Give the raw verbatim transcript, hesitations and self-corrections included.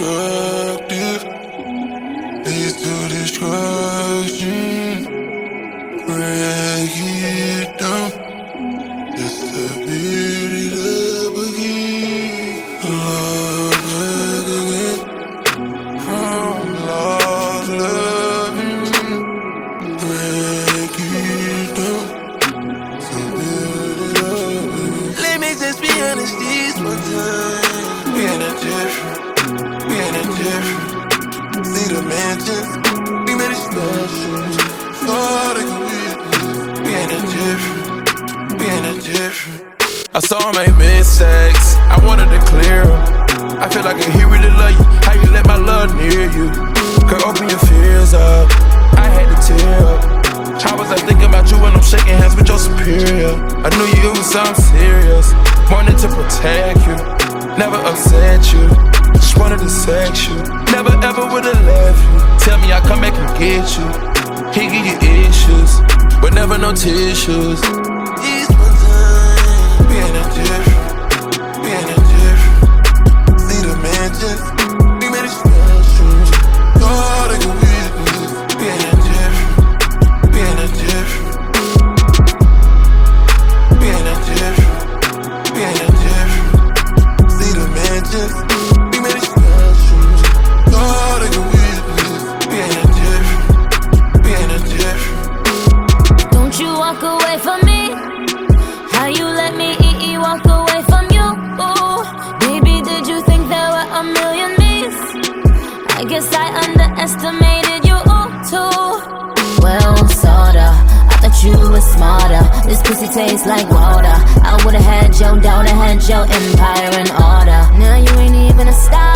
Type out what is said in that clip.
destructive, leads to destruction. Break it down, just to build it up again. Love again, from lost loving. Break it down, so build it up again. Let me just be honest this one time. We in a different, we in a different. See the mansions, we made it special. Thought I could witness. We in a different, we in a different. I saw I made mistakes, I wanted to clear them. I feel like he really love you, how you let my love near you. Could open your fears up, I had to tear up. How was I thinking about you when I'm shaking hands with your superior? I knew you was something serious, wanted to protect you, never upset you, just wanted to sex you. Never ever would've left you. Tell me I'll come back and get you. He give you issues, but never no tissues. These one time, we in a different, we in a different. See the mansions, we made it special. Thought I could witness. We in a different, we in a different. We in a different, we in a different. See the mansions, we made it special. Thought I could witness. We in a different, we in a different. Don't you walk away from me? How you let me eat you walk away from you? Ooh, baby, did you think there were a million me's? I guess I underestimated you too. Well, sorta, I thought you were smarter. This pussy tastes like water. I would've had your daughter, had your empire in order. Now you ain't even a star.